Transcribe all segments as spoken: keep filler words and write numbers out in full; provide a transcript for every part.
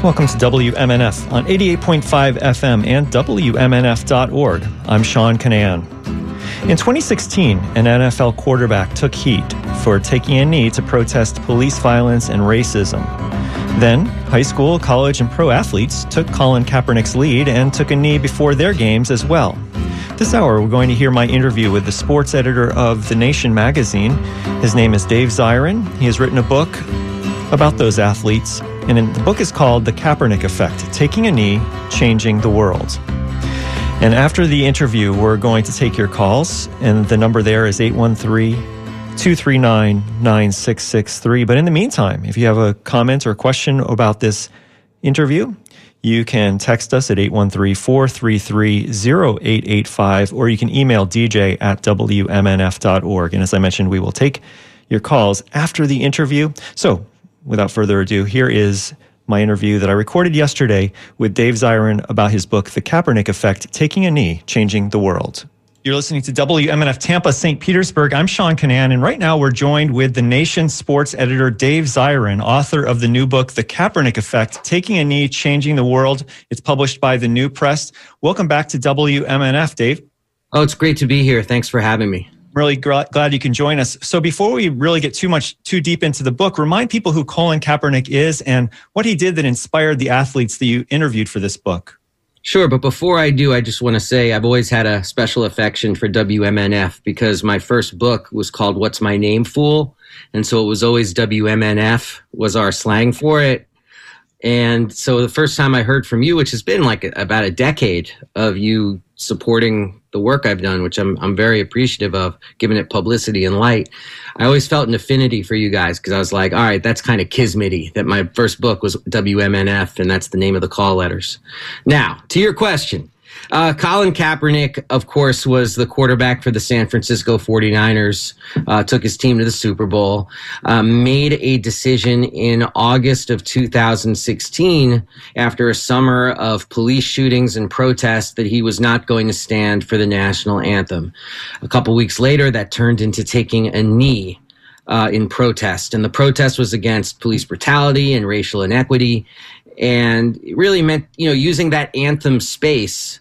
Welcome to W M N F on eighty-eight point five F M and W M N F dot org. I'm Sean Kinane. In twenty sixteen, an N F L quarterback took heat for taking a knee to protest police violence and racism. Then, high school, college, and pro athletes took Colin Kaepernick's lead and took a knee before their games as well. This hour, we're going to hear my interview with the sports editor of The Nation magazine. His name is Dave Zirin. He has written a book about those athletes, and the book is called The Kaepernick Effect, Taking a Knee, Changing the World. And after the interview, we're going to take your calls, and the number there is eight one three, two three nine, nine six six three. But in the meantime, if you have a comment or question about this interview, you can text us at eight one three, four three three, zero eight eight five, or you can email d j at w m n f dot org. And as I mentioned, we will take your calls after the interview. So, without further ado, here is my interview that I recorded yesterday with Dave Zirin about his book, The Kaepernick Effect, Taking a Knee, Changing the World. You're listening to W M N F Tampa, Saint Petersburg. I'm Sean Kinane, and right now we're joined with The Nation sports editor Dave Zirin, author of the new book, The Kaepernick Effect, Taking a Knee, Changing the World. It's published by The New Press. Welcome back to W M N F, Dave. Oh, it's great to be here. Thanks for having me. Really glad you can join us. So before we really get too much too deep into the book, remind people who Colin Kaepernick is and what he did that inspired the athletes that you interviewed for this book. Sure, but before I do, I just want to say I've always had a special affection for W M N F because my first book was called What's My Name, Fool? And so it was always W M N F was our slang for it. And so the first time I heard from you, which has been like about a decade of you supporting the work I've done, which I'm I'm very appreciative of, giving it publicity and light, I always felt an affinity for you guys because I was like, all right, that's kind of kismety that my first book was W M N F, and that's the name of the call letters. Now, to your question. Uh, Colin Kaepernick, of course, was the quarterback for the San Francisco forty-niners, uh, took his team to the Super Bowl, uh, made a decision in August of two thousand sixteen after a summer of police shootings and protests that he was not going to stand for the national anthem. A couple weeks later, that turned into taking a knee uh, in protest, and the protest was against police brutality and racial inequity, and it really meant, you know, using that anthem space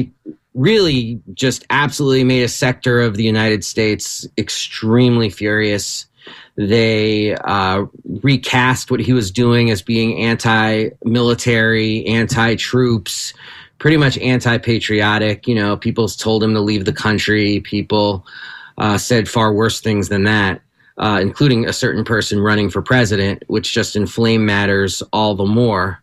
really just absolutely made a sector of the United States extremely furious. They uh, recast what he was doing as being anti-military, anti-troops, pretty much anti-patriotic. You know, people told him to leave the country. People uh, said far worse things than that, uh, including a certain person running for president, which just inflamed matters all the more.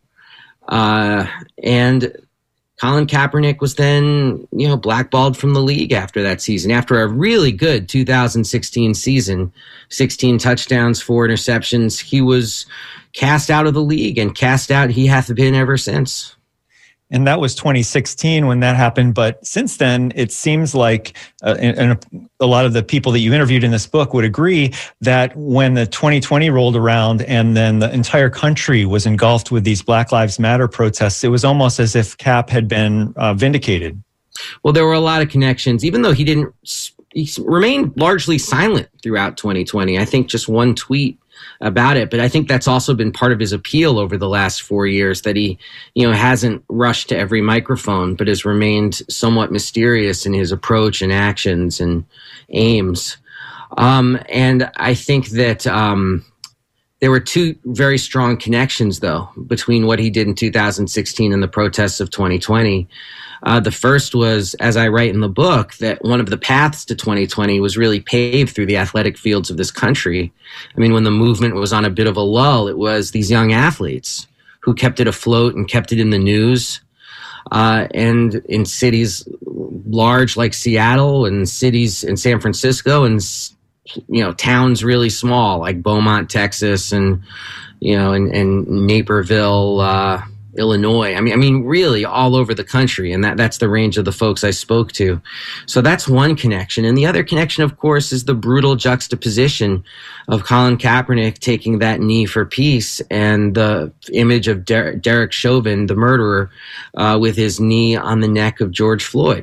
Uh, and Colin Kaepernick was then, you know, blackballed from the league after that season, after a really good two thousand sixteen season, sixteen touchdowns, four interceptions. He was cast out of the league, and cast out he hath been ever since. And that was twenty sixteen when that happened. But since then, it seems like, uh, and, and a lot of the people that you interviewed in this book would agree that when the twenty twenty rolled around and then the entire country was engulfed with these Black Lives Matter protests, it was almost as if Cap had been uh, vindicated. Well, there were a lot of connections, even though he didn't, he remained largely silent throughout twenty twenty. I think just one tweet about it, but I think that's also been part of his appeal over the last four years that he, you know, hasn't rushed to every microphone, but has remained somewhat mysterious in his approach and actions and aims. Um, and I think that um, there were two very strong connections, though, between what he did in two thousand sixteen and the protests of twenty twenty. Uh, the first was, as I write in the book, that one of the paths to twenty twenty was really paved through the athletic fields of this country. I mean, when the movement was on a bit of a lull, it was these young athletes who kept it afloat and kept it in the news. Uh, and in cities large like Seattle, and cities in San Francisco, and, you know, towns really small like Beaumont, Texas, and, you know, and, and Naperville, uh, Illinois. I mean, I mean, really all over the country. And that, that's the range of the folks I spoke to. So that's one connection. And the other connection, of course, is the brutal juxtaposition of Colin Kaepernick taking that knee for peace and the image of Der- Derek Chauvin, the murderer, uh, with his knee on the neck of George Floyd.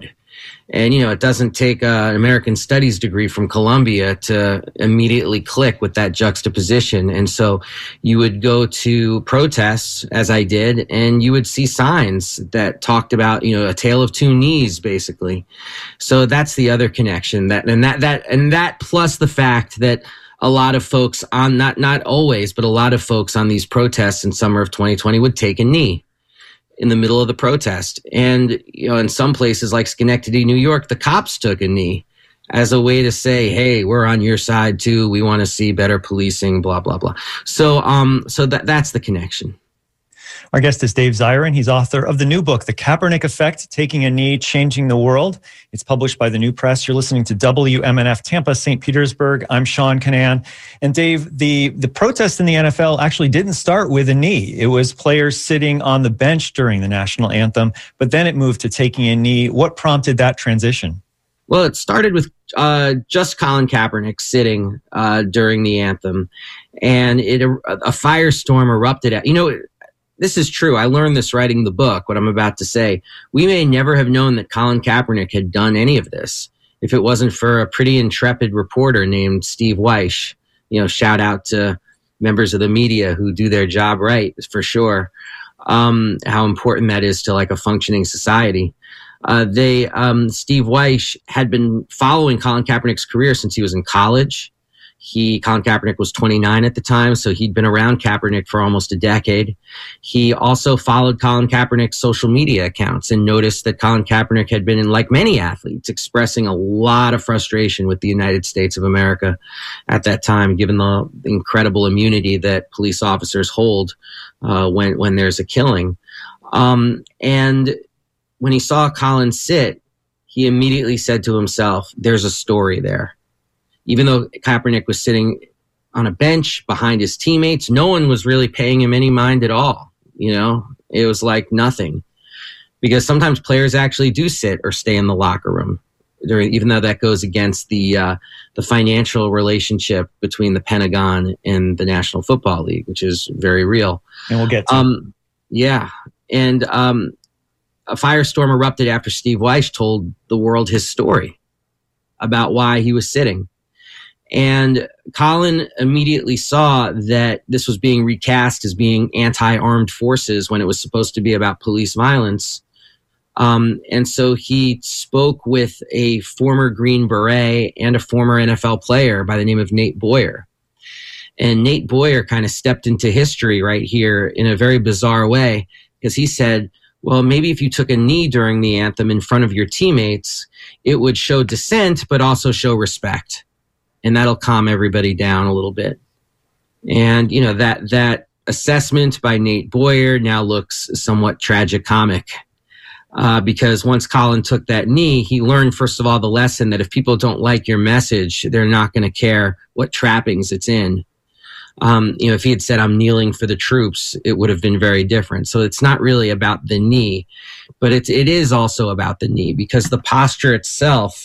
And, you know, it doesn't take a, an American Studies degree from Columbia to immediately click with that juxtaposition. And so you would go to protests, as I did, and you would see signs that talked about, you know, a tale of two knees, basically. So that's the other connection. That and that that and that plus the fact that a lot of folks on not not always, but a lot of folks on these protests in summer of twenty twenty would take a knee in the middle of the protest. And, you know, in some places like Schenectady, New York, the cops took a knee as a way to say, hey, we're on your side too. We want to see better policing, blah, blah, blah. So, um, so that, that's the connection. Our guest is Dave Zirin. He's author of the new book, The Kaepernick Effect, Taking a Knee, Changing the World. It's published by the New Press. You're listening to W M N F Tampa, Saint Petersburg. I'm Sean Kinane. And Dave, the, the protest in the N F L actually didn't start with a knee. It was players sitting on the bench during the national anthem, but then it moved to taking a knee. What prompted that transition? Well, it started with uh, just Colin Kaepernick sitting uh, during the anthem, and it a firestorm erupted. At, you know, this is true. I learned this writing the book, what I'm about to say. We may never have known that Colin Kaepernick had done any of this if it wasn't for a pretty intrepid reporter named Steve Weish. You know, shout out to members of the media who do their job right, for sure. Um, how important that is to like a functioning society. Uh, they, um, Steve Weish had been following Colin Kaepernick's career since he was in college. He, Colin Kaepernick was twenty-nine at the time, so he'd been around Kaepernick for almost a decade. He also followed Colin Kaepernick's social media accounts and noticed that Colin Kaepernick had been, like many athletes, expressing a lot of frustration with the United States of America at that time, given the incredible immunity that police officers hold uh, when when there's a killing. Um, and when he saw Colin sit, he immediately said to himself, "There's a story there." Even though Kaepernick was sitting on a bench behind his teammates, no one was really paying him any mind at all. You know, it was like nothing, because sometimes players actually do sit or stay in the locker room, during, even though that goes against the uh, the financial relationship between the Pentagon and the National Football League, which is very real. And we'll get to um, yeah. And um, a firestorm erupted after Steve Weish told the world his story about why he was sitting. And Colin immediately saw that this was being recast as being anti-armed forces when it was supposed to be about police violence. Um, and so he spoke with a former Green Beret and a former N F L player by the name of Nate Boyer. And Nate Boyer kind of stepped into history right here in a very bizarre way, because he said, well, maybe if you took a knee during the anthem in front of your teammates, it would show dissent, but also show respect. And that'll calm everybody down a little bit. And, you know, that that assessment by Nate Boyer now looks somewhat tragicomic, uh, because once Colin took that knee, he learned, first of all, the lesson that if people don't like your message, they're not going to care what trappings it's in. Um, you know, if he had said, "I'm kneeling for the troops," it would have been very different. So it's not really about the knee, but it, it is also about the knee, because the posture itself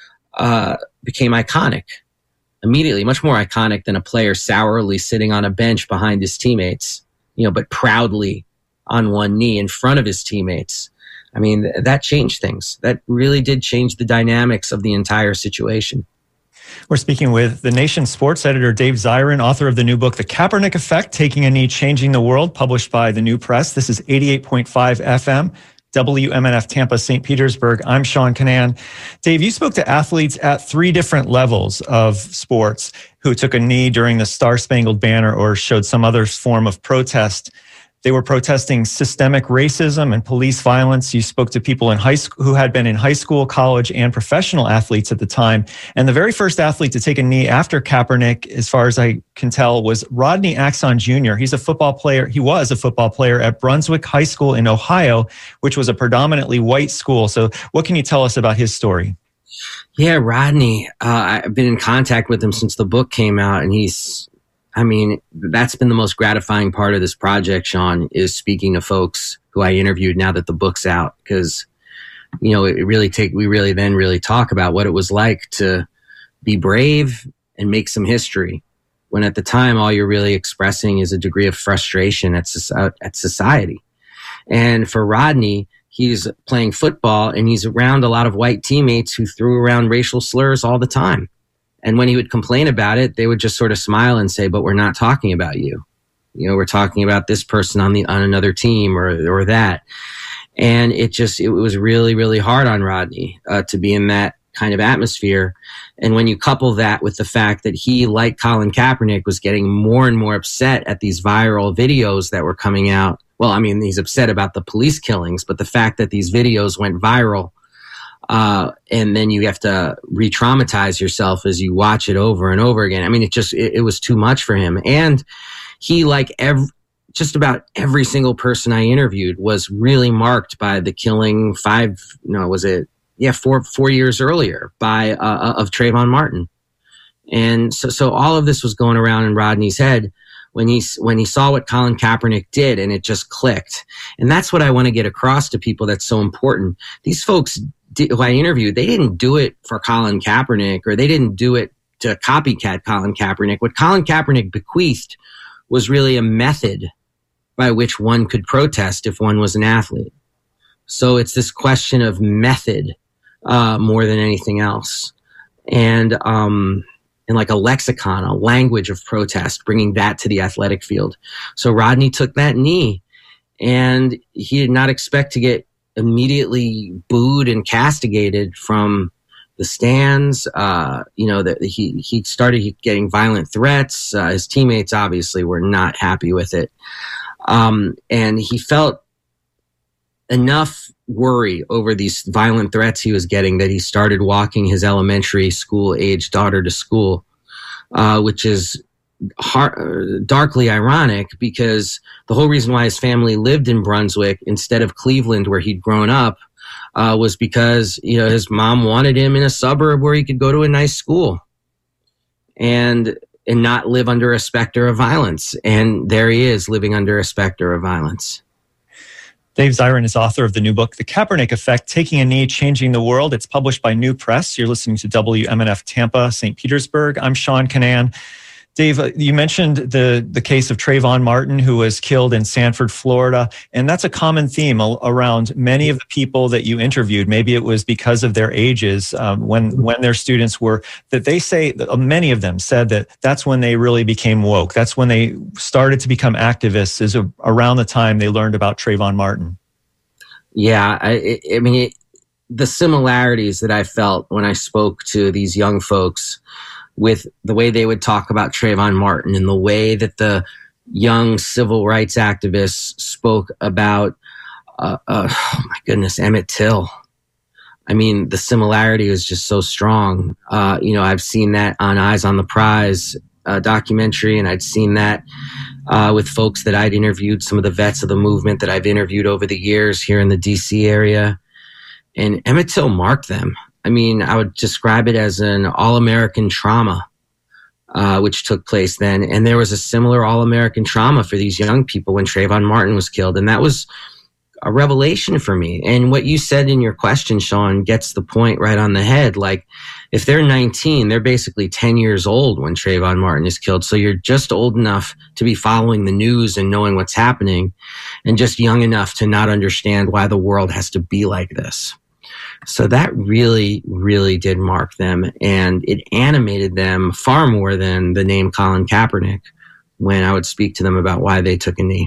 uh, became iconic. Immediately, much more iconic than a player sourly sitting on a bench behind his teammates, you know, but proudly on one knee in front of his teammates. I mean, th- that changed things. That really did change the dynamics of the entire situation. We're speaking with the Nation sports editor, Dave Zirin, author of the new book, The Kaepernick Effect, Taking a Knee, Changing the World, published by the New Press. This is eighty-eight point five F M. W M N F Tampa, Saint Petersburg. I'm Sean Kinane. Dave, you spoke to athletes at three different levels of sports who took a knee during the Star-Spangled Banner or showed some other form of protest. They were protesting systemic racism and police violence. You spoke to people in high school who had been in high school, college, and professional athletes at the time. And the very first athlete to take a knee after Kaepernick, as far as I can tell, was Rodney Axon Junior He's a football player. He was a football player at Brunswick High School in Ohio, which was a predominantly white school. So what can you tell us about his story? Yeah, Rodney, uh, I've been in contact with him since the book came out, and he's, I mean, that's been the most gratifying part of this project, Sean, is speaking to folks who I interviewed now that the book's out, because, you know, it really take, we really then really talk about what it was like to be brave and make some history, when at the time all you're really expressing is a degree of frustration at, at society. And for Rodney, he's playing football and he's around a lot of white teammates who threw around racial slurs all the time. And when he would complain about it, they would just sort of smile and say, but we're not talking about you. You know, we're talking about this person on the on another team or or that. And it just, it was really, really hard on Rodney uh, to be in that kind of atmosphere. And when you couple that with the fact that he, like Colin Kaepernick, was getting more and more upset at these viral videos that were coming out. Well, I mean, he's upset about the police killings, but the fact that these videos went viral, uh, and then you have to re-traumatize yourself as you watch it over and over again. I mean, it just, it, it was too much for him. And he, like every, just about every single person I interviewed, was really marked by the killing five, no, was it, yeah, four, four years earlier by, uh, of Trayvon Martin. And so, so all of this was going around in Rodney's head when he, when he saw what Colin Kaepernick did, and it just clicked. And that's what I want to get across to people that's so important. These folks did, who I interviewed, they didn't do it for Colin Kaepernick, or they didn't do it to copycat Colin Kaepernick. What Colin Kaepernick bequeathed was really a method by which one could protest if one was an athlete. So it's this question of method uh, more than anything else. And, um, and like a lexicon, a language of protest, bringing that to the athletic field. So Rodney took that knee, and he did not expect to get immediately booed and castigated from the stands. Uh, you know, that he, he started getting violent threats. Uh, his teammates obviously were not happy with it. Um, and he felt enough worry over these violent threats he was getting that he started walking his elementary school age daughter to school, uh, which is hard, darkly ironic, because the whole reason why his family lived in Brunswick instead of Cleveland, where he'd grown up, uh, was because, you know, his mom wanted him in a suburb where he could go to a nice school and and not live under a specter of violence. And there he is, living under a specter of violence. Dave Zirin is author of the new book, The Kaepernick Effect, Taking a Knee, Changing the World. It's published by New Press. You're listening to W M N F Tampa, Saint Petersburg. I'm Sean Kinane. Dave, you mentioned the, the case of Trayvon Martin, who was killed in Sanford, Florida, and that's a common theme around many of the people that you interviewed. Maybe it was because of their ages, um, when when their students were, that they say, many of them said that that's when they really became woke. That's when they started to become activists, is around the time they learned about Trayvon Martin. Yeah, I, I mean, it, the similarities that I felt when I spoke to these young folks with the way they would talk about Trayvon Martin and the way that the young civil rights activists spoke about, uh, uh, oh my goodness, Emmett Till. I mean, the similarity is just so strong. Uh, you know, I've seen that on Eyes on the Prize uh, documentary, and I'd seen that uh, with folks that I'd interviewed, some of the vets of the movement that I've interviewed over the years here in the D C area. And Emmett Till marked them. I mean, I would describe it as an all-American trauma, uh, which took place then. And there was a similar all-American trauma for these young people when Trayvon Martin was killed. And that was a revelation for me. And what you said in your question, Sean, gets the point right on the head. Like, if they're nineteen, they're basically ten years old when Trayvon Martin is killed. So you're just old enough to be following the news and knowing what's happening, and just young enough to not understand why the world has to be like this. So that really, really did mark them, and it animated them far more than the name Colin Kaepernick when I would speak to them about why they took a knee.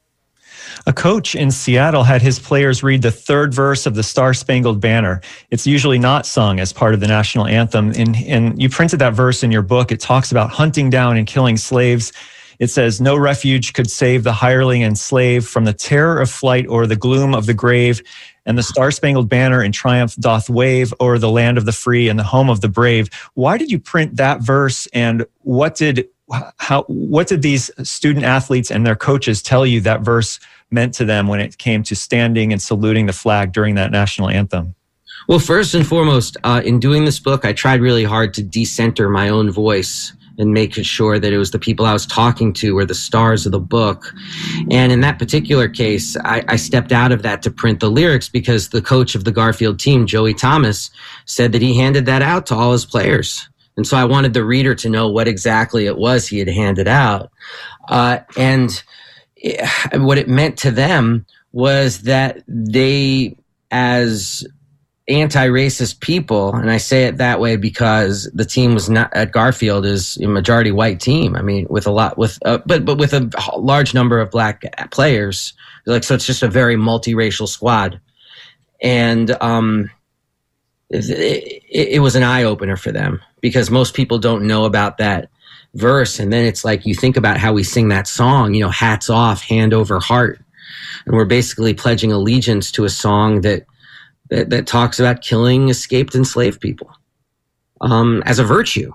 A coach in Seattle had his players read the third verse of the Star-Spangled Banner. It's usually not sung as part of the national anthem, and, and you printed that verse in your book. It talks about hunting down and killing slaves. It says, "No refuge could save the hireling and slave from the terror of flight or the gloom of the grave. And the Star-Spangled Banner in triumph doth wave o'er the land of the free and the home of the brave." Why did you print that verse, and what did how what did these student athletes and their coaches tell you that verse meant to them when it came to standing and saluting the flag during that national anthem? Well, first and foremost, uh, in doing this book, I tried really hard to decenter my own voice and make sure that it was the people I was talking to were the stars of the book. And in that particular case, I, I stepped out of that to print the lyrics because the coach of the Garfield team, Joey Thomas, said that he handed that out to all his players. And so I wanted the reader to know what exactly it was he had handed out. Uh, and it, what it meant to them was that they, as anti-racist people, and I say it that way because the team was not at Garfield is a majority white team. I mean, with a lot with, uh, but but with a large number of black players. Like, so it's just a very multiracial squad, and um, it, it, it was an eye opener for them because most people don't know about that verse. And then it's like you think about how we sing that song, you know, hats off, hand over heart, and we're basically pledging allegiance to a song that. That, that talks about killing escaped enslaved people um, as a virtue.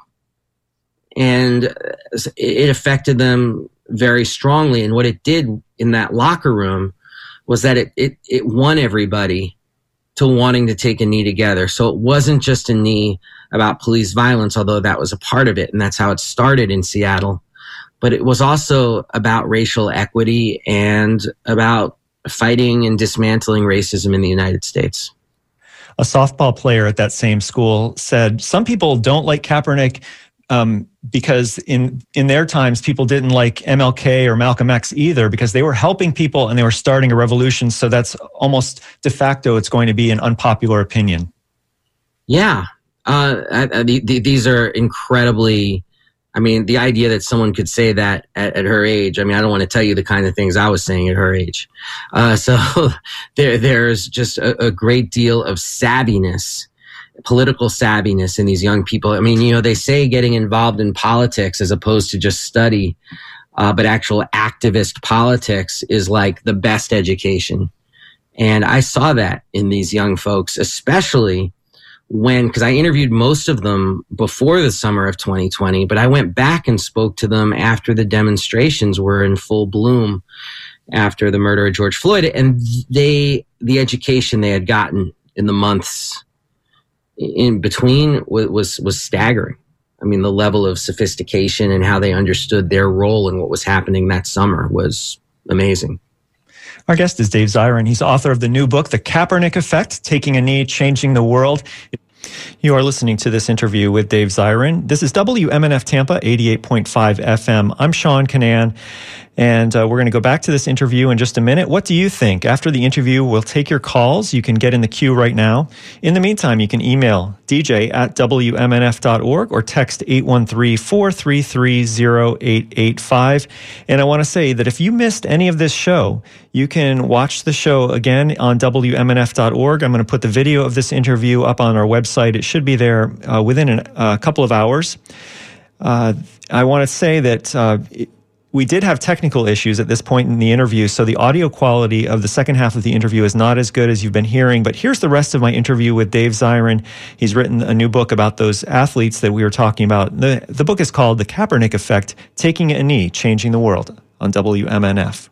And it affected them very strongly. And what it did in that locker room was that it, it, it won everybody to wanting to take a knee together. So it wasn't just a knee about police violence, although that was a part of it. And that's how it started in Seattle. But it was also about racial equity and about fighting and dismantling racism in the United States. A softball player at that same school said, some people don't like Kaepernick um, because in, in their times, people didn't like M L K or Malcolm X either because they were helping people and they were starting a revolution. So that's almost de facto, it's going to be an unpopular opinion. Yeah. Uh, I, I, the, these are incredibly, I mean, the idea that someone could say that at, at her age, I mean, I don't want to tell you the kind of things I was saying at her age. Uh, so there, there's just a, a great deal of savviness, political savviness in these young people. I mean, you know, they say getting involved in politics as opposed to just study, uh, but actual activist politics is like the best education. And I saw that in these young folks, especially when, because I interviewed most of them before the summer of twenty twenty, but I went back and spoke to them after the demonstrations were in full bloom after the murder of George Floyd. And they, the education they had gotten in the months in between was, was, was staggering. I mean, the level of sophistication and how they understood their role in what was happening that summer was amazing. Our guest is Dave Zirin. He's author of the new book, The Kaepernick Effect, Taking a Knee, Changing the World. You are listening to this interview with Dave Zirin. This is W M N F Tampa, eighty-eight point five F M. I'm Sean Kinane, and uh, we're going to go back to this interview in just a minute. What do you think? After the interview, we'll take your calls. You can get in the queue right now. In the meantime, you can email d j at w m n f dot org or text eight one three, four three three, zero eight eight five. And I want to say that if you missed any of this show, you can watch the show again on w m n f dot org. I'm going to put the video of this interview up on our website. It should be there uh, within a uh, couple of hours. Uh, I want to say that uh, it, we did have technical issues at this point in the interview, so the audio quality of the second half of the interview is not as good as you've been hearing. But here's the rest of my interview with Dave Zirin. He's written a new book about those athletes that we were talking about. The, the book is called The Kaepernick Effect, Taking a Knee, Changing the World on W M N F.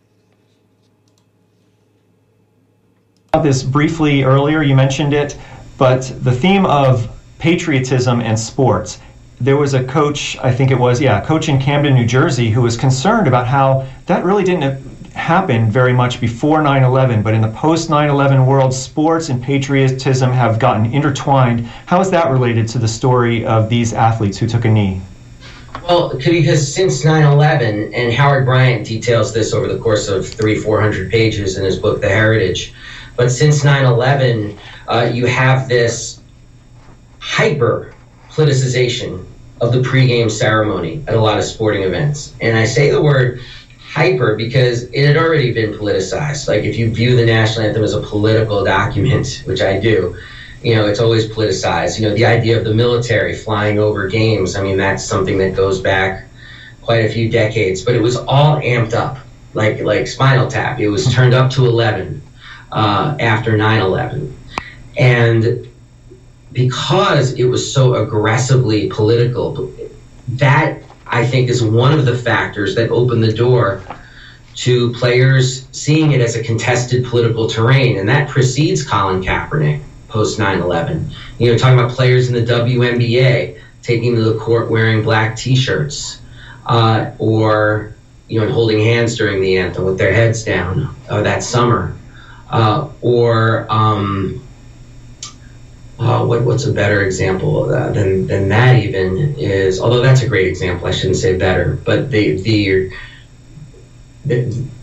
This briefly earlier, you mentioned it, but the theme of patriotism and sports. There was a coach, I think it was, yeah, a coach in Camden, New Jersey, who was concerned about how that really didn't happen very much before nine eleven, but in the post nine eleven world, sports and patriotism have gotten intertwined. How is that related to the story of these athletes who took a knee? Well, because since nine eleven, and Howard Bryant details this over the course of three, four hundred pages in his book, The Heritage, but since nine eleven, uh, you have this hyper politicization of the pregame ceremony at a lot of sporting events. And I say the word hyper because it had already been politicized. Like, if you view the national anthem as a political document, which I do, you know, it's always politicized. You know, the idea of the military flying over games, I mean, that's something that goes back quite a few decades, but it was all amped up, like like Spinal Tap. It was turned up to eleven uh, after nine eleven. And because it was so aggressively political, that, I think, is one of the factors that opened the door to players seeing it as a contested political terrain. And that precedes Colin Kaepernick post nine eleven. You know, talking about players in the W N B A taking to the court wearing black T-shirts, uh, or, you know, holding hands during the anthem with their heads down uh, that summer. Uh, or, um, Uh, what, what's a better example of that than, than that even is, although that's a great example, I shouldn't say better, but the, the, the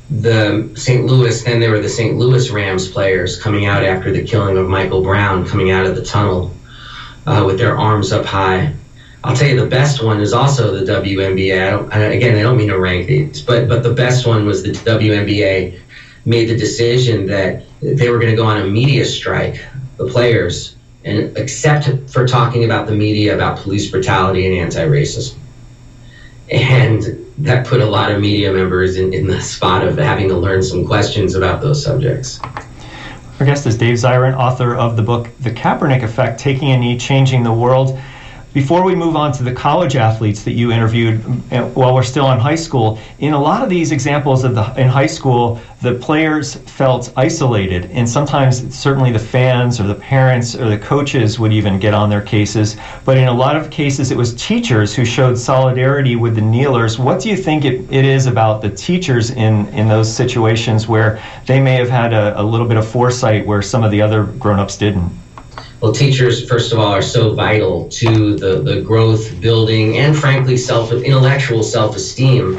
the Saint Louis, then there were the Saint Louis Rams players coming out after the killing of Michael Brown, coming out of the tunnel uh, with their arms up high. I'll tell you, the best one is also the W N B A. I don't, I, again, I don't mean to rank these, but but the best one was the W N B A made the decision that they were going to go on a media strike, the players, and except for talking about the media, about police brutality and anti-racism. And that put a lot of media members in, in the spot of having to learn some questions about those subjects. Our guest is Dave Zirin, author of the book The Kaepernick Effect, Taking a Knee, Changing the World. Before we move on to the college athletes that you interviewed while we're still in high school, in a lot of these examples of the in high school, the players felt isolated, and sometimes certainly the fans or the parents or the coaches would even get on their cases. But in a lot of cases, it was teachers who showed solidarity with the kneelers. What do you think it, it is about the teachers in, in those situations where they may have had a, a little bit of foresight where some of the other grown-ups didn't? Well, teachers, first of all, are so vital to the, the growth, building, and frankly, self intellectual self-esteem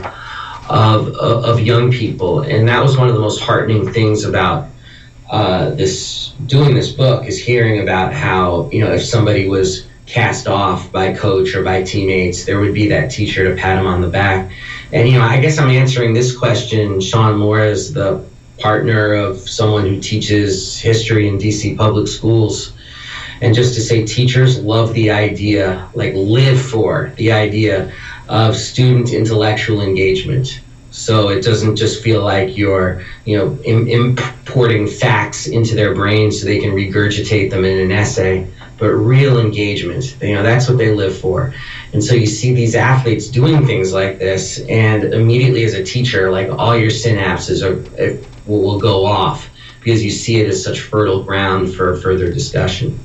of, of of young people. And that was one of the most heartening things about uh, this doing this book, is hearing about how, you know, if somebody was cast off by coach or by teammates, there would be that teacher to pat him on the back. And, you know, I guess I'm answering this question, Sean Moore, as the partner of someone who teaches history in D C public schools. And just to say, teachers love the idea, like live for the idea of student intellectual engagement. So it doesn't just feel like you're, you know, im- importing facts into their brains so they can regurgitate them in an essay, but real engagement. You know, that's what they live for. And so you see these athletes doing things like this, and immediately as a teacher, like all your synapses are, it will, will go off because you see it as such fertile ground for further discussion.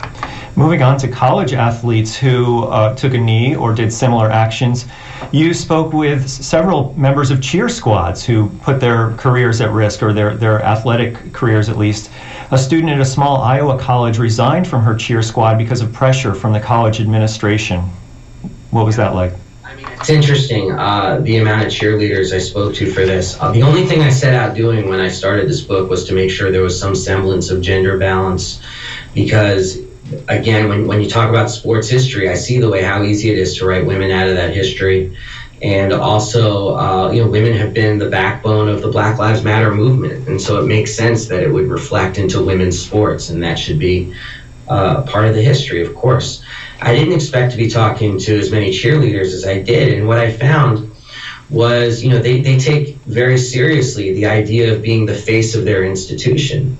Moving on to college athletes who uh, took a knee or did similar actions, you spoke with several members of cheer squads who put their careers at risk, or their, their athletic careers at least. A student at a small Iowa college resigned from her cheer squad because of pressure from the college administration. What was that like? It's interesting, uh, the amount of cheerleaders I spoke to for this. Uh, the only thing I set out doing when I started this book was to make sure there was some semblance of gender balance, because again, when, when you talk about sports history, I see the way how easy it is to write women out of that history. And also, uh, you know, women have been the backbone of the Black Lives Matter movement. And so it makes sense that it would reflect into women's sports, and that should be uh, part of the history, of course. I didn't expect to be talking to as many cheerleaders as I did. And what I found was, you know, they, they take very seriously the idea of being the face of their institution.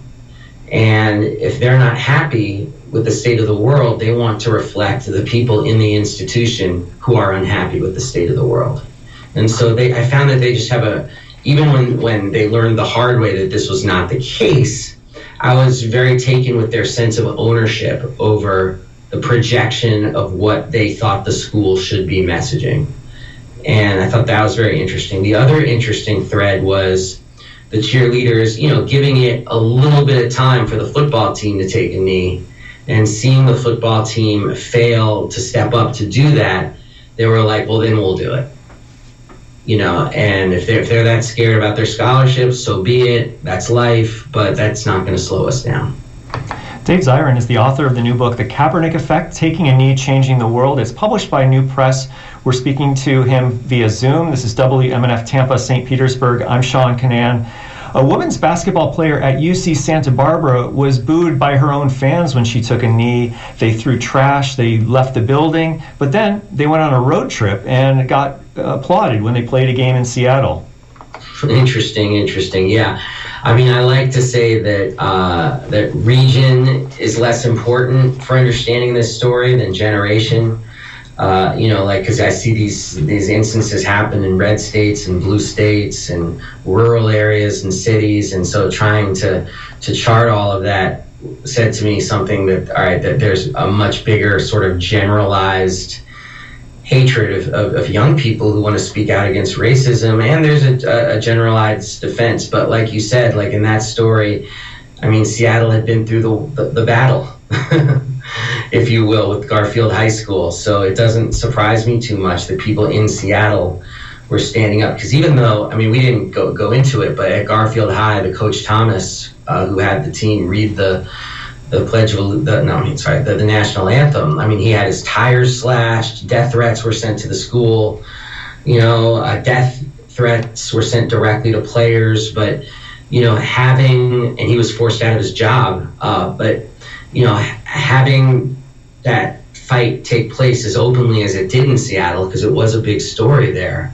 And if they're not happy with the state of the world, they want to reflect the people in the institution who are unhappy with the state of the world. And so they, I found that they just have a, even when, when they learned the hard way that this was not the case, I was very taken with their sense of ownership over the projection of what they thought the school should be messaging. And I thought that was very interesting. The other interesting thread was the cheerleaders, you know, giving it a little bit of time for the football team to take a knee, and seeing the football team fail to step up to do that, they were like, well, then we'll do it. You know, and if they're, if they're that scared about their scholarships, so be it. That's life, but that's not going to slow us down. Dave Zirin is the author of the new book, The Kaepernick Effect, Taking a Knee, Changing the World. It's published by New Press. We're speaking to him via Zoom. This is W M N F Tampa, Saint Petersburg. I'm Sean Kinane. A women's basketball player at U C Santa Barbara was booed by her own fans when she took a knee. They threw trash, they left the building, but then they went on a road trip and got uh, applauded when they played a game in Seattle. Interesting, interesting, yeah. I mean, I like to say that uh, that region is less important for understanding this story than generation. Uh, you know, like, because I see these these instances happen in red states and blue states and rural areas and cities, and so trying to to chart all of that said to me something that, all right, that there's a much bigger sort of generalized hatred of, of, of young people who want to speak out against racism, and there's a, a generalized defense. But like you said, like in that story, I mean, Seattle had been through the the, the battle, if you will, with Garfield High School. So it doesn't surprise me too much that people in Seattle were standing up. Because even though, I mean, we didn't go, go into it, but at Garfield High, the coach Thomas, uh, who had the team read the the Pledge of, the, no, I mean, sorry, the, the national anthem, I mean, he had his tires slashed, death threats were sent to the school, you know, uh, death threats were sent directly to players, but, you know, having, and he was forced out of his job, uh, but, you know, having that fight take place as openly as it did in Seattle, because it was a big story there,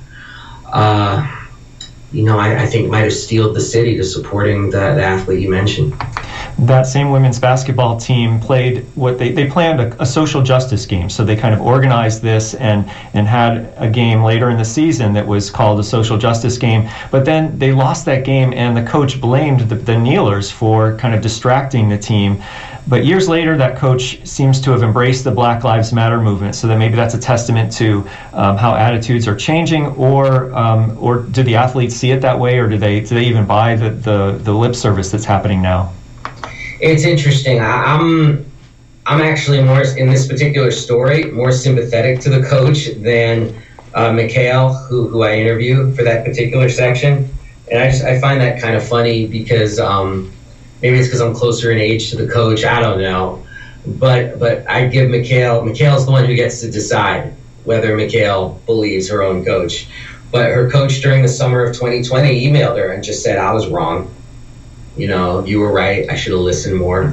uh, you know, I, I think might have steeled the city to supporting the, the athlete you mentioned. That same women's basketball team played what they, they planned a, a social justice game. So they kind of organized this and, and had a game later in the season that was called a social justice game. But then they lost that game, and the coach blamed the, the kneelers for kind of distracting the team. But years later, that coach seems to have embraced the Black Lives Matter movement. So that maybe that's a testament to um, how attitudes are changing, or um, or do the athletes see it that way, or do they do they even buy the, the, the lip service that's happening now? It's interesting. I, I'm I'm actually more, in this particular story, more sympathetic to the coach than uh, Mikhail, who, who I interviewed for that particular section. And I just I find that kind of funny because um, maybe it's because I'm closer in age to the coach. I don't know. But but I give Mikhail, Mikhail's the one who gets to decide whether Mikhail believes her own coach. But her coach during the summer of twenty twenty emailed her and just said, I was wrong. You know, you were right. I should have listened more.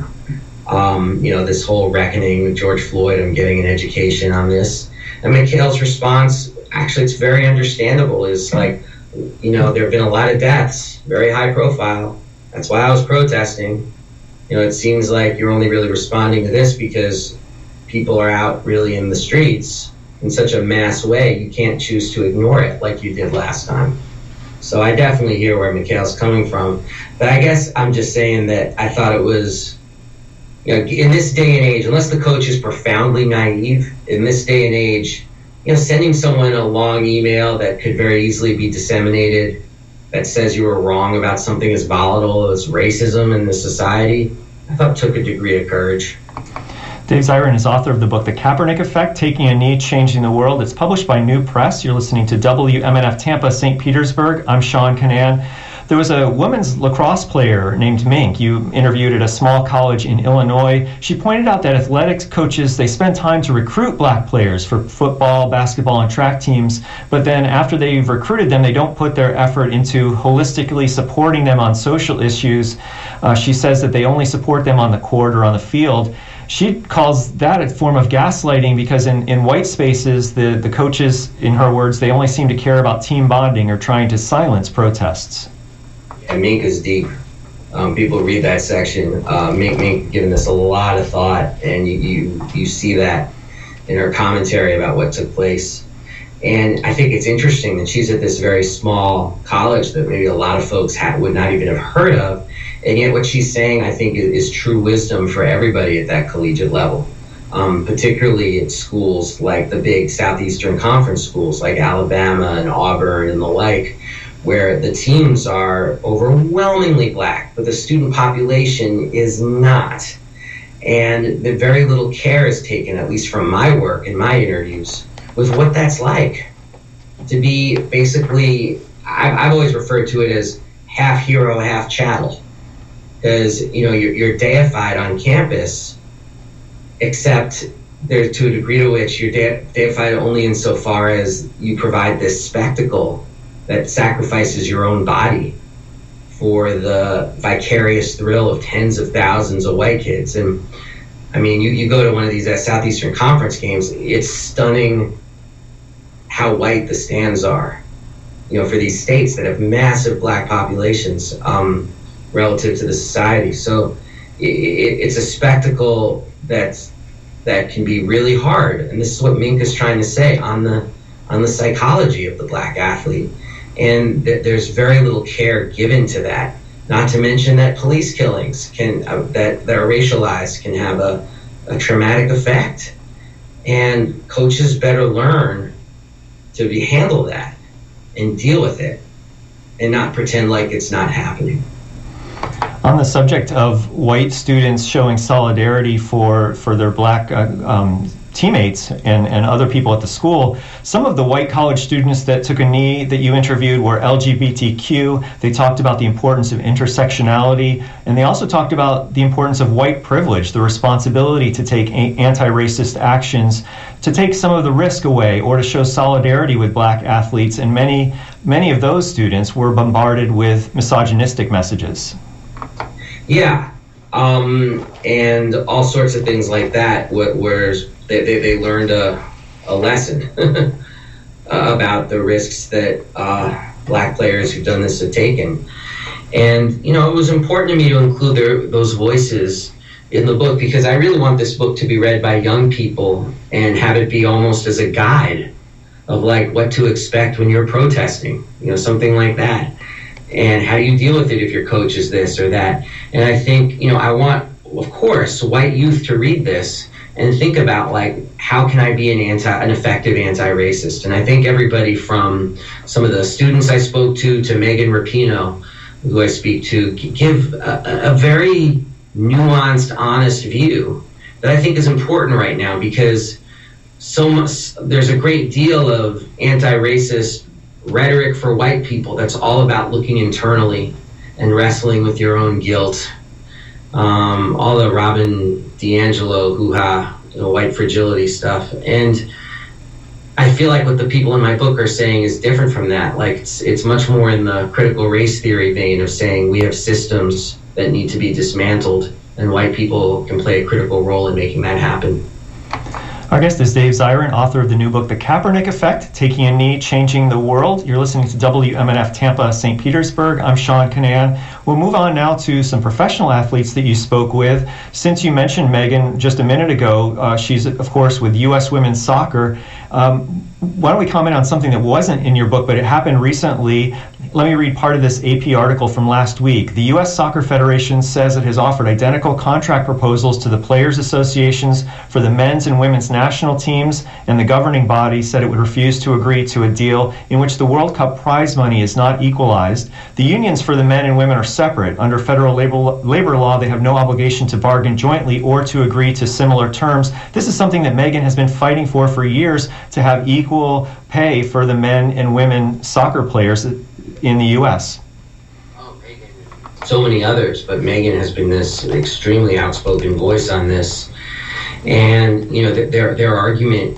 Um, you know, this whole reckoning with George Floyd, I'm getting an education on this. And Mikhail's response, actually, it's very understandable, is like, you know, there have been a lot of deaths, very high profile. That's why I was protesting. You know, it seems like you're only really responding to this because people are out really in the streets in such a mass way. You can't choose to ignore it like you did last time. So I definitely hear where Mikhail's coming from. But I guess I'm just saying that I thought it was, you know, in this day and age, unless the coach is profoundly naive, in this day and age, you know, sending someone a long email that could very easily be disseminated that says you were wrong about something as volatile as racism in the society, I thought took a degree of courage. Dave Zirin is author of the book The Kaepernick Effect, Taking a Knee, Changing the World. It's published by New Press. You're listening to W M N F Tampa, Saint Petersburg. I'm Sean Kinane. There was a women's lacrosse player named Mink you interviewed at a small college in Illinois. She pointed out that athletics coaches, they spend time to recruit black players for football, basketball, and track teams, but then after they've recruited them, they don't put their effort into holistically supporting them on social issues. Uh, she says that they only support them on the court or on the field. She calls that a form of gaslighting because in, in white spaces, the, the coaches, in her words, they only seem to care about team bonding or trying to silence protests. And Mink is deep. Um, people read that section. Uh, Mink, Mink giving this a lot of thought, and you, you you see that in her commentary about what took place. And I think it's interesting that she's at this very small college that maybe a lot of folks ha- would not even have heard of. And yet what she's saying, I think, is, is true wisdom for everybody at that collegiate level, um, particularly at schools like the big Southeastern Conference schools like Alabama and Auburn and the like, where the teams are overwhelmingly black, but the student population is not. And the very little care is taken, at least from my work and my interviews, with what that's like. To be basically, I, I've always referred to it as half hero, half chattel. Because, you know, you're, you're deified on campus, except there's to a degree to which you're de- deified only insofar as you provide this spectacle that sacrifices your own body for the vicarious thrill of tens of thousands of white kids. And I mean, you, you go to one of these uh, Southeastern Conference games, it's stunning how white the stands are, you know, for these states that have massive black populations um, relative to the society. So it, it, it's a spectacle that's, that can be really hard. And this is what Mink is trying to say on the, on the psychology of the black athlete. And th- there's very little care given to that. Not to mention that police killings can uh, that, that are racialized can have a, a traumatic effect. And coaches better learn to be, handle that and deal with it and not pretend like it's not happening. On the subject of white students showing solidarity for, for their black uh, um, teammates and, and other people at the school. Some of the white college students that took a knee that you interviewed were L G B T Q. They talked about the importance of intersectionality, and they also talked about the importance of white privilege, the responsibility to take a- anti-racist actions, to take some of the risk away, or to show solidarity with black athletes. And many, many of those students were bombarded with misogynistic messages. Yeah, um, and all sorts of things like that, where they, they, they learned a, a lesson about the risks that uh, black players who've done this have taken. And, you know, it was important to me to include their, those voices in the book, because I really want this book to be read by young people and have it be almost as a guide of like what to expect when you're protesting, you know, something like that. And how do you deal with it if your coach is this or that? And I think, you know, I want, of course, white youth to read this and think about, like, how can I be an anti, an effective anti-racist? And I think everybody from some of the students I spoke to to Megan Rapinoe, who I speak to, give a, a very nuanced, honest view that I think is important right now, because so much, there's a great deal of anti-racist rhetoric for white people that's all about looking internally and wrestling with your own guilt. Um, all the Robin DiAngelo hoo-ha, you know, white fragility stuff. And I feel like what the people in my book are saying is different from that. Like, it's, it's much more in the critical race theory vein of saying we have systems that need to be dismantled, and white people can play a critical role in making that happen. Our guest is Dave Zirin, author of the new book, The Kaepernick Effect, Taking a Knee, Changing the World. You're listening to W M N F Tampa, Saint Petersburg. I'm Sean Kinane. We'll move on now to some professional athletes that you spoke with. Since you mentioned Megan just a minute ago, uh, she's, of course, with U S Women's Soccer. Um, why don't we comment on something that wasn't in your book, but it happened recently? Let me read part of this A P article from last week. The U S Soccer Federation says it has offered identical contract proposals to the players' associations for the men's and women's national teams, and the governing body said it would refuse to agree to a deal in which the World Cup prize money is not equalized. The unions for the men and women are separate. Under federal labor, labor law, they have no obligation to bargain jointly or to agree to similar terms. This is something that Megan has been fighting for for years, to have equal pay for the men and women soccer players in the U S. Oh, Megan. So many others, but Megan has been this extremely outspoken voice on this. And, you know, their their argument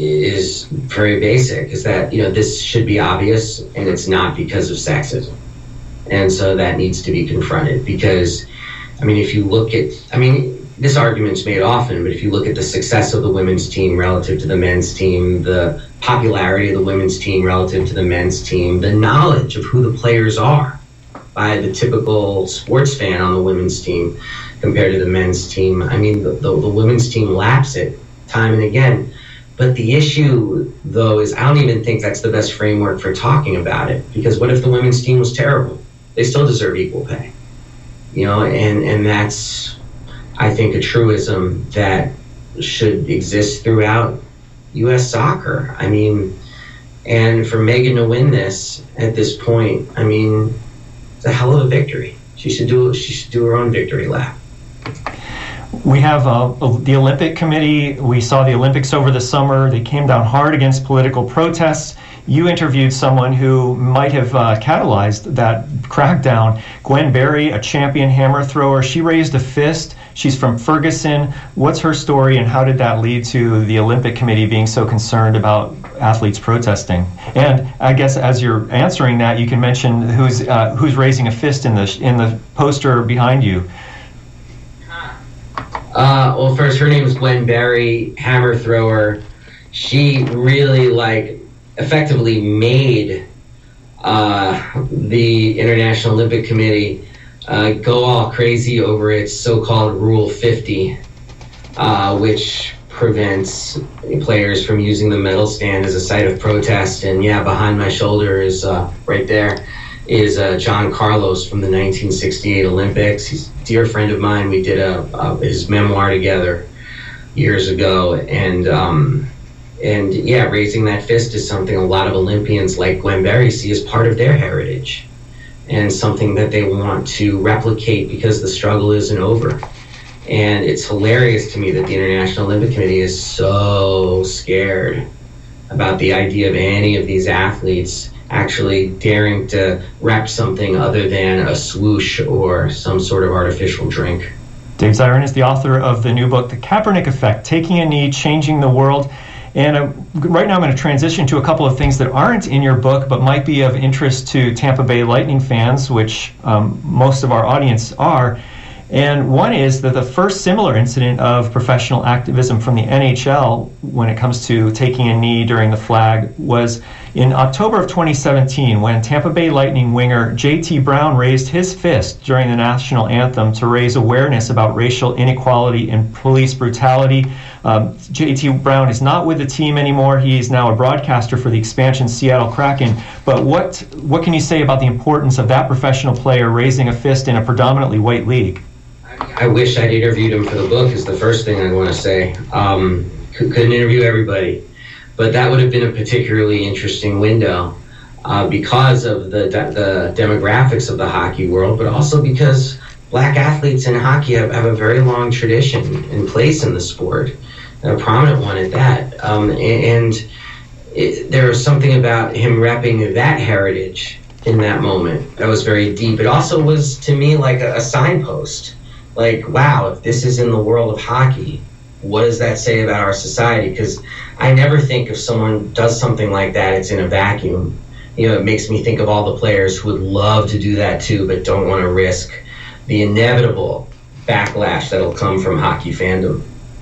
is very basic, is that, you know, this should be obvious, and it's not because of sexism. And so that needs to be confronted, because, I mean, if you look at, I mean, this argument's made often, but if you look at the success of the women's team relative to the men's team, the popularity of the women's team relative to the men's team, the knowledge of who the players are by the typical sports fan on the women's team compared to the men's team, I mean, the, the, the women's team laps it time and again. But the issue, though, is I don't even think that's the best framework for talking about it, because what if the women's team was terrible? They still deserve equal pay, you know, and, and that's, I think, a truism that should exist throughout U S soccer. I mean, and for Megan to win this at this point, I mean, it's a hell of a victory. She should do she should do her own victory lap. We have uh, the Olympic Committee. We saw the Olympics over the summer. They came down hard against political protests. You interviewed someone who might have uh, catalyzed that crackdown. Gwen Berry, a champion hammer thrower. She raised a fist. She's from Ferguson. What's her story, and how did that lead to the Olympic Committee being so concerned about athletes protesting? And I guess as you're answering that, you can mention who's uh, who's raising a fist in the in the poster behind you. Uh, well, first, her name is Gwen Berry, hammer thrower. She really, like, effectively made uh, the International Olympic Committee uh, go all crazy over its so-called Rule fifty, uh, which prevents players from using the medal stand as a site of protest. And yeah, behind my shoulder is, uh, right there, is uh, John Carlos from the nineteen sixty-eight Olympics. He's a dear friend of mine. We did a, a his memoir together years ago, and um, and yeah, raising that fist is something a lot of Olympians like Gwen Berry see as part of their heritage, and something that they want to replicate because the struggle isn't over. And it's hilarious to me that the International Olympic Committee is so scared about the idea of any of these athletes actually daring to rep something other than a swoosh or some sort of artificial drink. Dave Zirin is the author of the new book, The Kaepernick Effect, Taking a Knee, Changing the World. And uh, right now I'm going to transition to a couple of things that aren't in your book but might be of interest to Tampa Bay Lightning fans, which um, most of our audience are. And one is that the first similar incident of professional activism from the N H L when it comes to taking a knee during the flag was in October of twenty seventeen when Tampa Bay Lightning winger J T Brown raised his fist during the national anthem to raise awareness about racial inequality and police brutality. Um, J T Brown is not with the team anymore. He is now a broadcaster for the expansion Seattle Kraken. But what what can you say about the importance of that professional player raising a fist in a predominantly white league? I wish I'd interviewed him for the book is the first thing I want to say. Um, couldn't interview everybody, but that would have been a particularly interesting window uh, because of the, de- the demographics of the hockey world, but also because black athletes in hockey have, have a very long tradition and place in the sport, a prominent one at that. Um, and and it, there was something about him repping that heritage in that moment that was very deep. It also was, to me, like a, a signpost. Like, wow, if this is in the world of hockey, what does that say about our society? Because I never think if someone does something like that, it's in a vacuum. You know, it makes me think of all the players who would love to do that too, but don't want to risk the inevitable backlash that'll come from hockey fandom.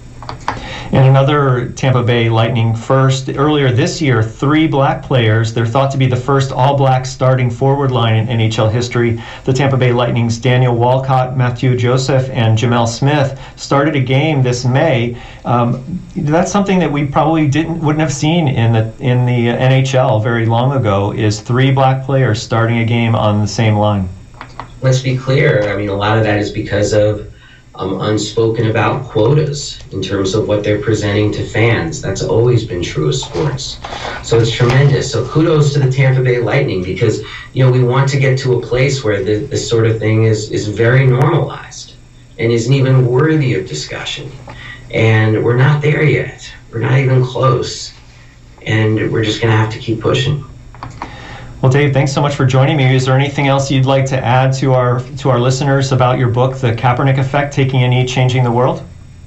And another Tampa Bay Lightning first, earlier this year, three black players, they're thought to be the first all-black starting forward line in N H L history. The Tampa Bay Lightning's Daniel Walcott, Matthew Joseph, and Jamel Smith started a game this May. Um, that's something that we probably didn't wouldn't have seen in the in the N H L very long ago, is three black players starting a game on the same line. Let's be clear. I mean, a lot of that is because of Um, unspoken about quotas in terms of what they're presenting to fans. That's always been true of sports. So it's tremendous. So kudos to the Tampa Bay Lightning because, you know, we want to get to a place where the, this sort of thing is, is very normalized and isn't even worthy of discussion. And we're not there yet. We're not even close. And we're just going to have to keep pushing. Well, Dave, thanks so much for joining me. Is there anything else you'd like to add to our to our listeners about your book, The Kaepernick Effect, Taking a Knee, Changing the World?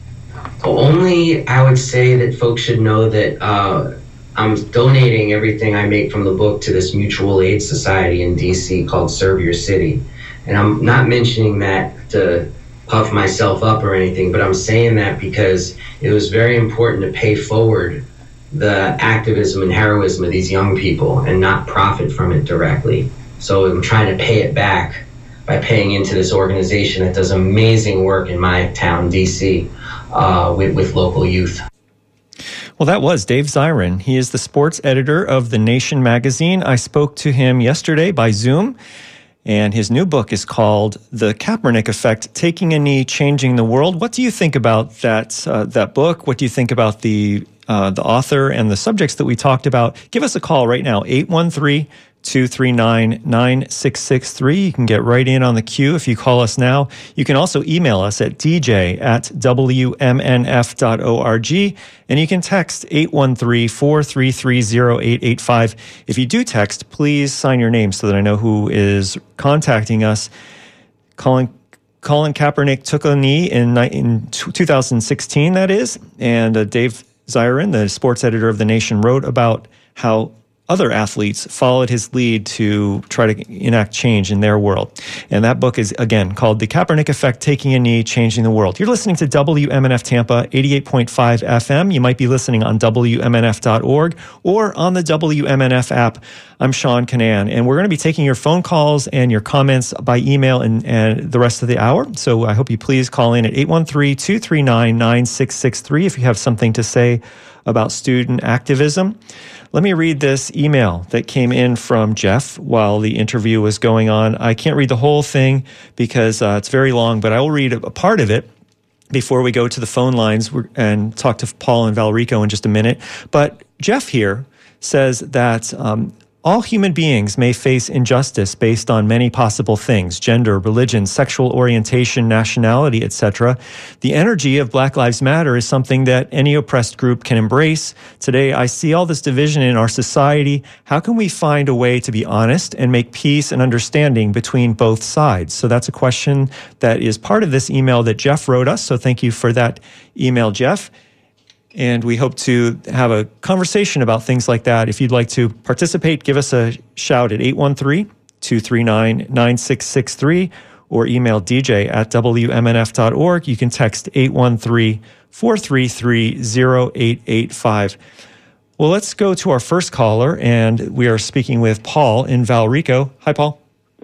Only I would say that folks should know that uh, I'm donating everything I make from the book to this mutual aid society in D C called Serve Your City. And I'm not mentioning that to puff myself up or anything, but I'm saying that because it was very important to pay forward the activism and heroism of these young people and not profit from it directly. So I'm trying to pay it back by paying into this organization that does amazing work in my town, D C, uh, with, with local youth. Well, that was Dave Zirin. He is the sports editor of The Nation magazine. I spoke to him yesterday by Zoom, and his new book is called The Kaepernick Effect, Taking a Knee, Changing the World. What do you think about that uh, that book? What do you think about the Uh, the author and the subjects that we talked about? Give us a call right now, eight one three, two three nine, nine six six three. You can get right in on the queue if you call us now. You can also email us at d j at w m n f dot org, and you can text eight one three, four three three, zero eight eight five. If you do text, please sign your name so that I know who is contacting us. Colin Colin Kaepernick took a knee in, in two thousand sixteen, that is, and uh, Dave Zirin, the sports editor of The Nation, wrote about how other athletes followed his lead to try to enact change in their world. And that book is, again, called The Kaepernick Effect, Taking a Knee, Changing the World. You're listening to W M N F Tampa, eighty-eight point five F M. You might be listening on W M N F dot org or on the W M N F app. I'm Sean Canan, and we're going to be taking your phone calls and your comments by email and, and the rest of the hour. So I hope you please call in at eight one three, two three nine, nine six six three if you have something to say about student activism. Let me read this email that came in from Jeff while the interview was going on. I can't read the whole thing because uh, it's very long, but I will read a part of it before we go to the phone lines and talk to Paul and Valerico in just a minute. But Jeff here says that um, All human beings may face injustice based on many possible things: gender, religion, sexual orientation, nationality, et cetera. The energy of Black Lives Matter is something that any oppressed group can embrace. Today, I see all this division in our society. How can we find a way to be honest and make peace and understanding between both sides? So that's a question that is part of this email that Jeff wrote us. So thank you for that email, Jeff. And we hope to have a conversation about things like that. If you'd like to participate, give us a shout at eight one three, two three nine, nine six six three or email d j at w m n f dot org. You can text eight one three, four three three, zero eight eight five. Well, let's go to our first caller, and we are speaking with Paul in Valrico. Hi, Paul.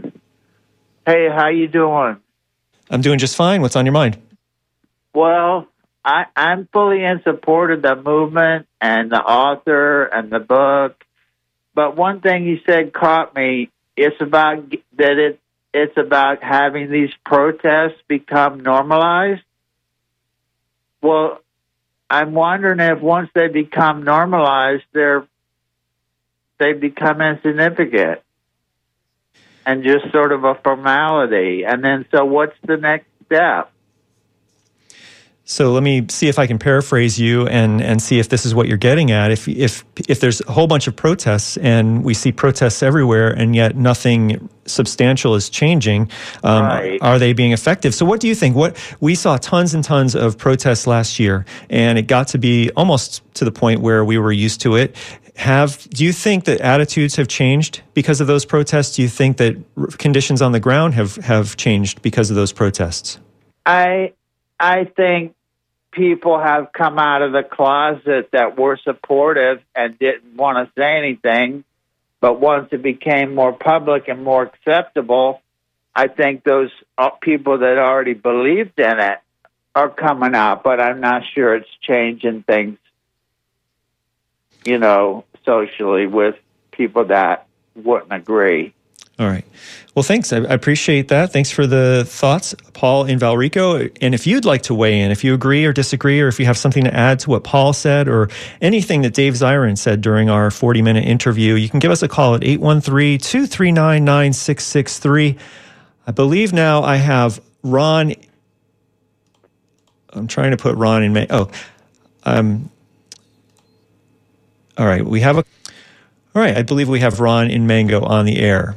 Hey, how you doing? I'm doing just fine. What's on your mind? Well, I, I'm fully in support of the movement and the author and the book. But one thing he said caught me. It's about that it, it's about having these protests become normalized. Well, I'm wondering if once they become normalized, they're they become insignificant and just sort of a formality. And then, so what's the next step? So let me see if I can paraphrase you and, and see if this is what you're getting at. If if if there's a whole bunch of protests and we see protests everywhere and yet nothing substantial is changing, um, right. Are they being effective? So what do you think? What we saw tons and tons of protests last year, and it got to be almost to the point where we were used to it. Have do you think that attitudes have changed because of those protests? Do you think that conditions on the ground have, have changed because of those protests? I I think people have come out of the closet that were supportive and didn't want to say anything, but once it became more public and more acceptable, I think those people that already believed in it are coming out, but I'm not sure it's changing things, you know, socially with people that wouldn't agree. All right. Well, thanks. I appreciate that. Thanks for the thoughts, Paul in Valrico. And if you'd like to weigh in, if you agree or disagree, or if you have something to add to what Paul said or anything that Dave Zirin said during our forty-minute interview, you can give us a call at eight one three, two three nine, nine six six three. I believe now I have Ron. I'm trying to put Ron in. May- oh, um. All right. We have a. All right. I believe we have Ron in Mango on the air.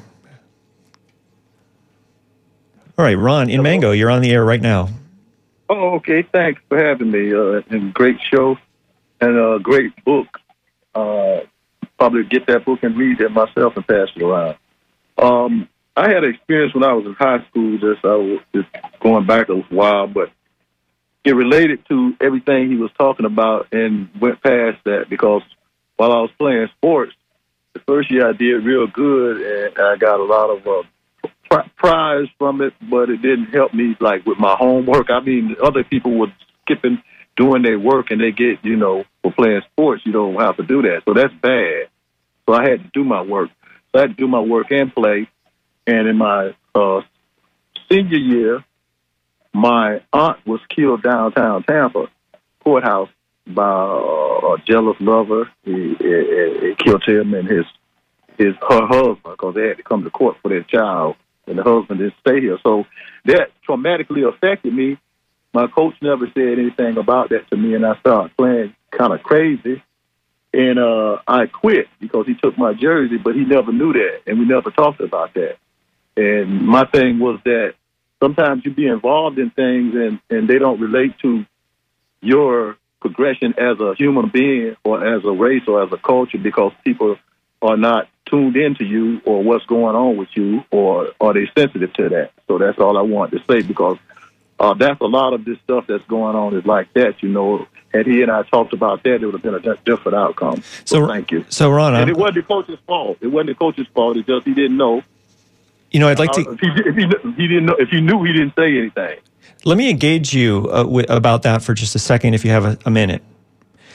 All right, Ron in Mango, you're on the air right now. Oh, okay. Thanks for having me. Uh, and great show and a great book. Uh, probably get that book and read it myself and pass it around. Um, I had an experience when I was in high school. Just I was just going back a while, but it related to everything he was talking about and went past that because while I was playing sports, the first year I did real good and I got a lot of uh, prize from it, but it didn't help me like with my homework. I mean, other people were skipping, doing their work, and they get, you know, for playing sports, you don't have to do that. So that's bad. So I had to do my work. So I had to do my work and play. And in my uh, senior year, my aunt was killed downtown Tampa courthouse by uh, a jealous lover. He, he, he killed him and his his her husband because they had to come to court for their child. And the husband didn't stay here. So that traumatically affected me. My coach never said anything about that to me, and I started playing kind of crazy. And uh, I quit because he took my jersey, but he never knew that, and we never talked about that. And my thing was that sometimes you be involved in things, and, and they don't relate to your progression as a human being or as a race or as a culture because people are not tuned into you or what's going on with you, or are they sensitive to that? So that's all I wanted to say because uh, that's a lot of this stuff that's going on is like that, you know. Had he and I talked about that, it would have been a different outcome. So, so thank you. So, Ron, and I'm, it wasn't the coach's fault. It wasn't the coach's fault. It just he didn't know. You know, I'd like to. Uh, if, he, if, he, he didn't know, if he knew, he didn't say anything. Let me engage you uh, w- about that for just a second, if you have a, a minute.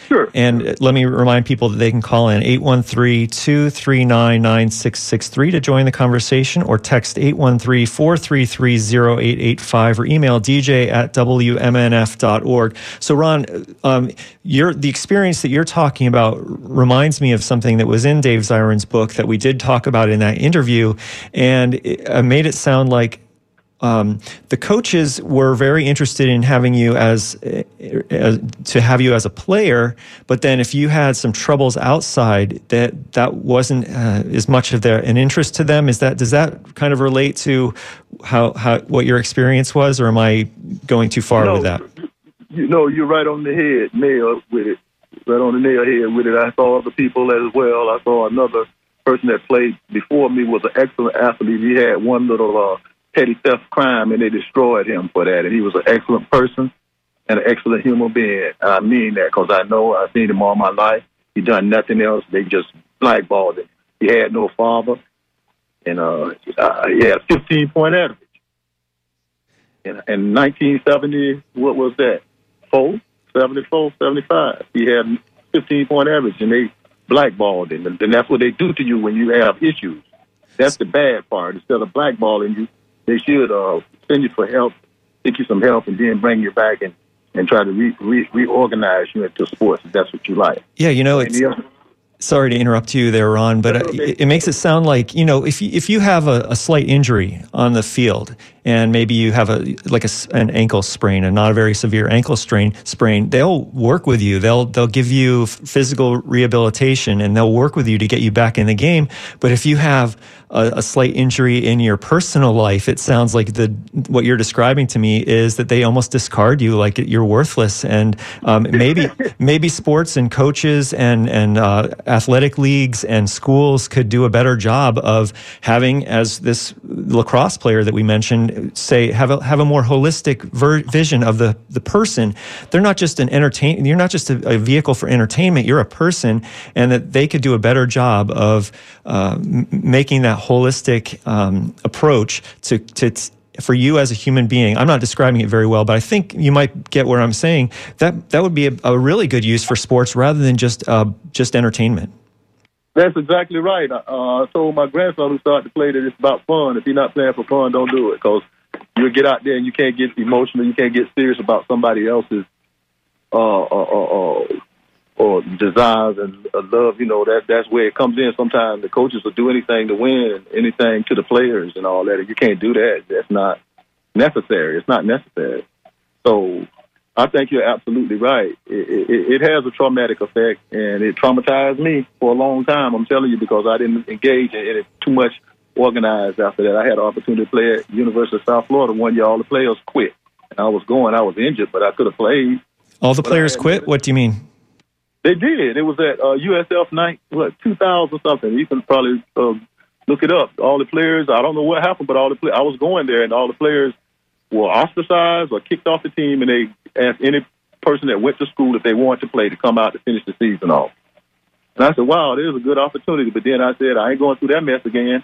Sure. And let me remind people that they can call in eight one three, two three nine, nine six six three to join the conversation, or text eight one three, four three three, zero eight eight five, or email d j at w m n f dot org. So, Ron, um, your, the experience that you're talking about reminds me of something that was in Dave Zirin's book that we did talk about in that interview, and it uh, made it sound like Um, the coaches were very interested in having you as, as to have you as a player, but then if you had some troubles outside, that that wasn't uh, as much of their an interest to them. Is that does that kind of relate to how how what your experience was, or am I going too far no, with that? You know, you're right on the head, nail with it, right on the nail head with it. I saw other people as well. I saw another person that played before me was an excellent athlete. He had one little uh, petty theft crime, and they destroyed him for that. And he was an excellent person and an excellent human being. And I mean that because I know I've seen him all my life. He done nothing else. They just blackballed him. He had no father, and uh, uh, he had a fifteen-point average. In, in nineteen seventy, what was that? Four? seventy-four, seventy-five. He had fifteen-point average, and they blackballed him. And, and that's what they do to you when you have issues. That's the bad part. Instead of blackballing you, they should uh, send you for help, get you some help, and then bring you back and, and try to re, re, reorganize you into sports if that's what you like. Yeah, you know, it's... Sorry to interrupt you there, Ron, but okay. it, it makes it sound like, you know, if you, if you have a, a slight injury on the field and maybe you have a like a, an ankle sprain, and not a very severe ankle strain sprain, they'll work with you. They'll they'll give you physical rehabilitation, and they'll work with you to get you back in the game. But if you have a, a slight injury in your personal life, it sounds like the what you're describing to me is that they almost discard you, like you're worthless. And um, maybe maybe sports and coaches and and uh, athletic leagues and schools could do a better job of having, as this lacrosse player that we mentioned, say have a have a more holistic ver- vision of the the person. They're not just an entertain. You're not just a, a vehicle for entertainment. You're a person, and that they could do a better job of uh, m- making that holistic um, approach to to. T- for you as a human being. I'm not describing it very well, but I think you might get where I'm saying. That that would be a, a really good use for sports rather than just uh, just entertainment. That's exactly right. Uh, I told my grandson who started to play that it's about fun. If you're not playing for fun, don't do it, because you'll get out there and you can't get emotional. You can't get serious about somebody else's uh, uh, uh, or desires and uh, love. You know, that that's where it comes in. Sometimes the coaches will do anything to win, anything to the players and all that. And you can't do that. That's not necessary. It's not necessary. So I think you're absolutely right. It, it, it has a traumatic effect, and it traumatized me for a long time, I'm telling you, because I didn't engage in it too much organized after that. I had an opportunity to play at University of South Florida. One year, all the players quit. And I was going. I was injured, but I could have played. All the players quit? What do you mean? They did. It was at uh, U S F night, what, two thousand something. You can probably uh, look it up. All the players, I don't know what happened, but all the play- I was going there, and all the players were ostracized or kicked off the team, and they asked any person that went to school if they wanted to play to come out to finish the season off. And I said, wow, there's a good opportunity. But then I said, I ain't going through that mess again.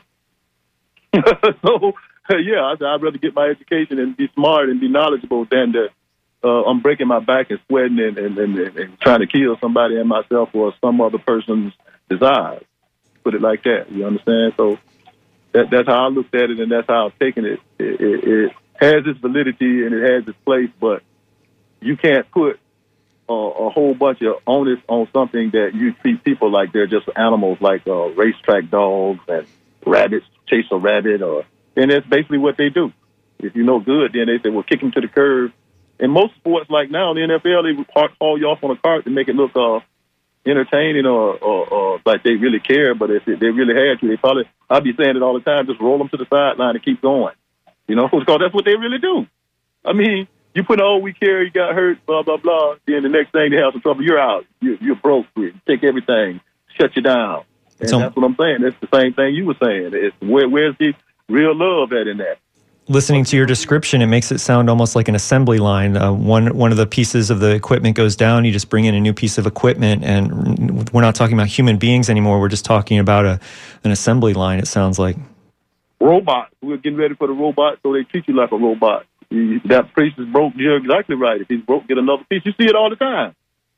So, yeah, I said, I'd rather get my education and be smart and be knowledgeable than to Uh, I'm breaking my back and sweating and, and, and, and trying to kill somebody and myself or some other person's desires. Put it like that. You understand? So that, that's how I looked at it, and that's how I've taken it. It, it. it has its validity and it has its place, but you can't put uh, a whole bunch of onus on something that you treat people like they're just animals, like uh, racetrack dogs and rabbits, chase a rabbit, or and that's basically what they do. If you know good, then they say, well, kick him to the curb. In most sports, like now in the N F L, they would haul you off on a cart to make it look uh, entertaining or, or, or like they really care. But if they really had to, they probably, I'd be saying it all the time, just roll them to the sideline and keep going. You know, because that's what they really do. I mean, you put, oh, we care, you got hurt, blah, blah, blah. Then the next thing they have some trouble, you're out. You're, you're broke. Take everything. Shut you down. And so, that's what I'm saying. That's the same thing you were saying. It's where, where's the real love at in that? Listening to your description, it makes it sound almost like an assembly line. Uh, one one of the pieces of the equipment goes down, you just bring in a new piece of equipment, and we're not talking about human beings anymore. We're just talking about a an assembly line, it sounds like. Robots. We're getting ready for the robot, so they treat you like a robot. You, that piece is broke, you're exactly right. If he's broke, get another piece. You see it all the time.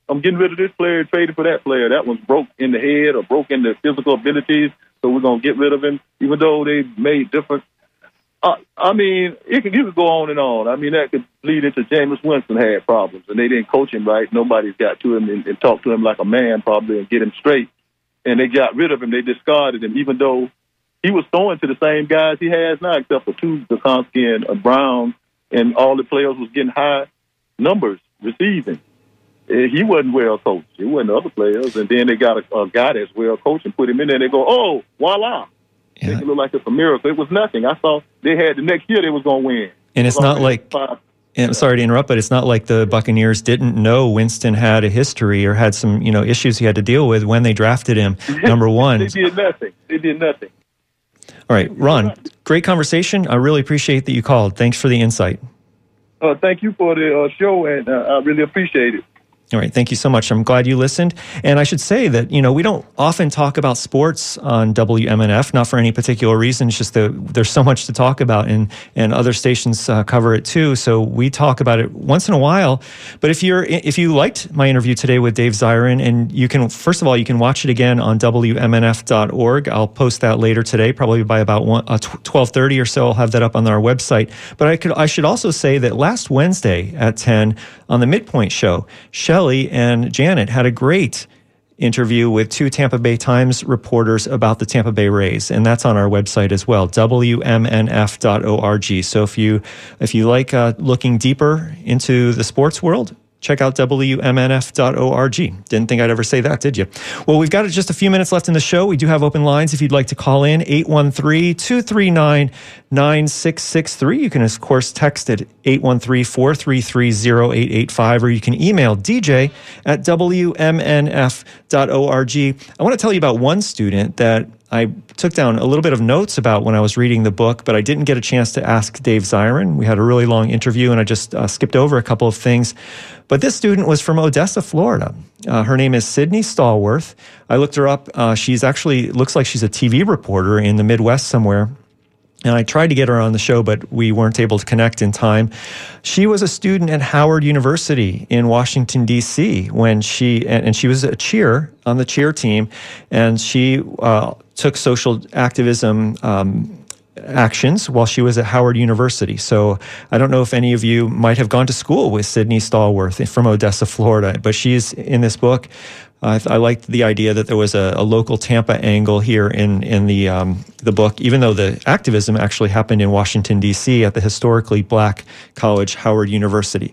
I'm getting rid of this player, traded for that player. That one's broke in the head or broke in the physical abilities, so we're going to get rid of him, even though they made different. Uh, I mean, it could, you could go on and on. I mean, that could lead into Jameis Winston had problems, and they didn't coach him right. Nobody's got to him and, and talked to him like a man probably and get him straight. And they got rid of him. They discarded him, even though he was throwing to the same guys he has now, except for two, Gostkowski and uh, Brown, and all the players was getting high numbers receiving. Uh, he wasn't well coached. It wasn't the other players. And then they got a, a guy that's well coached and put him in there, and they go, oh, voila. Yeah. Make it look like it's a miracle. It was nothing. I saw they had the next year they was going to win. And it's not like, and I'm sorry to interrupt, but it's not like the Buccaneers didn't know Winston had a history or had some, you know, issues he had to deal with when they drafted him, number one. They did nothing. They did nothing. All right, Ron, great conversation. I really appreciate that you called. Thanks for the insight. Uh, thank you for the uh, show, and uh, I really appreciate it. All right. Thank you so much. I'm glad you listened. And I should say that, you know, we don't often talk about sports on W M N F, not for any particular reason. It's just that there's so much to talk about, and, and other stations uh, cover it too. So we talk about it once in a while. But if you're, if you liked my interview today with Dave Zirin, and you can, first of all, you can watch it again on W M N F dot org. I'll post that later today, probably by about one, uh, twelve thirty or so. I'll have that up on our website. But I could, I should also say that last Wednesday at ten on the Midpoint Show, Shelley and Janet had a great interview with two Tampa Bay Times reporters about the Tampa Bay Rays, and that's on our website as well, W M N F dot org. So if you if you like uh, looking deeper into the sports world, check out W M N F dot org. Didn't think I'd ever say that, did you? Well, we've got just a few minutes left in the show. We do have open lines if you'd like to call in, eight one three, two three nine, nine six six three. You can, of course, text at eight one three, four three three, zero eight eight five, or you can email D J at W M N F dot org. I want to tell you about one student that I took down a little bit of notes about when I was reading the book, but I didn't get a chance to ask Dave Zirin. We had a really long interview, and I just uh, skipped over a couple of things. But this student was from Odessa, Florida. Uh, her name is Sydney Stallworth. I looked her up. Uh, she's actually, looks like she's a T V reporter in the Midwest somewhere. And I tried to get her on the show, but we weren't able to connect in time. She was a student at Howard University in Washington, D C when she, and, and she was a cheer on the cheer team, and she uh, took social activism um, actions while she was at Howard University. So I don't know if any of you might have gone to school with Sydney Stallworth from Odessa, Florida, but she's in this book. Uh, I liked the idea that there was a, a local Tampa angle here in in the um, the book, even though the activism actually happened in Washington, D C at the historically black college, Howard University.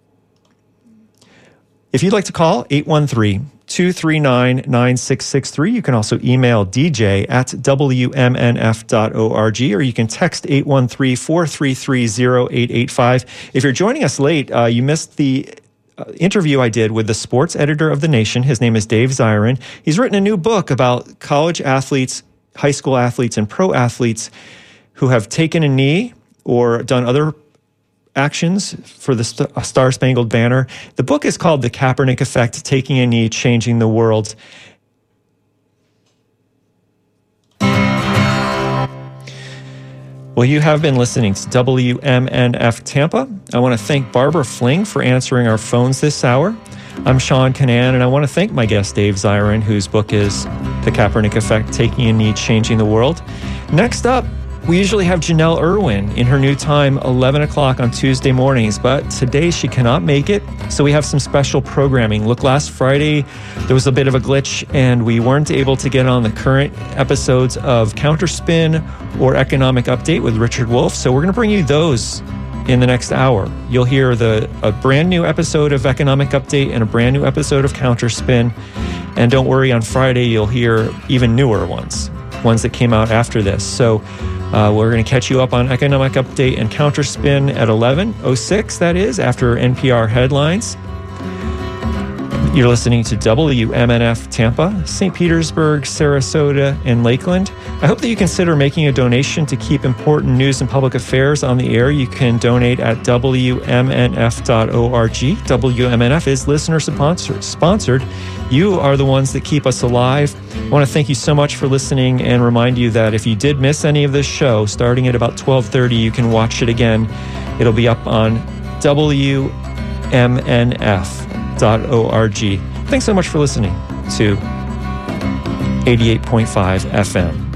If you'd like to call, eight one three, two three nine, nine six six three. You can also email D J at W M N F dot org, or you can text eight one three, four three three, zero eight eight five. If you're joining us late, uh, you missed the Uh, interview I did with the sports editor of The Nation. His name is Dave Zirin. He's written a new book about college athletes, high school athletes, and pro athletes who have taken a knee or done other actions for the St- Star-Spangled Banner. The book is called The Kaepernick Effect, Taking a Knee, Changing the World. Well, you have been listening to W M N F Tampa. I want to thank Barbara Fling for answering our phones this hour. I'm Sean Canan, and I want to thank my guest, Dave Zirin, whose book is The Kaepernick Effect, Taking a Knee, Changing the World. Next up, we usually have Janelle Irwin in her new time, eleven o'clock on Tuesday mornings, but today she cannot make it, so we have some special programming. Look, last Friday, there was a bit of a glitch, and we weren't able to get on the current episodes of Counterspin or Economic Update with Richard Wolff, so we're going to bring you those in the next hour. You'll hear the a brand new episode of Economic Update and a brand new episode of Counterspin, and don't worry, on Friday, you'll hear even newer ones, ones that came out after this. So Uh, we're going to catch you up on Economic Update and Counterspin at eleven oh six, that is, after N P R headlines. You're listening to W M N F Tampa, Saint Petersburg, Sarasota, and Lakeland. I hope that you consider making a donation to keep important news and public affairs on the air. You can donate at W M N F dot org. W M N F is listener sponsored. You are the ones that keep us alive. I want to thank you so much for listening and remind you that if you did miss any of this show, starting at about twelve thirty, you can watch it again. It'll be up on W M N F dot org. Thanks so much for listening to eighty-eight point five F M.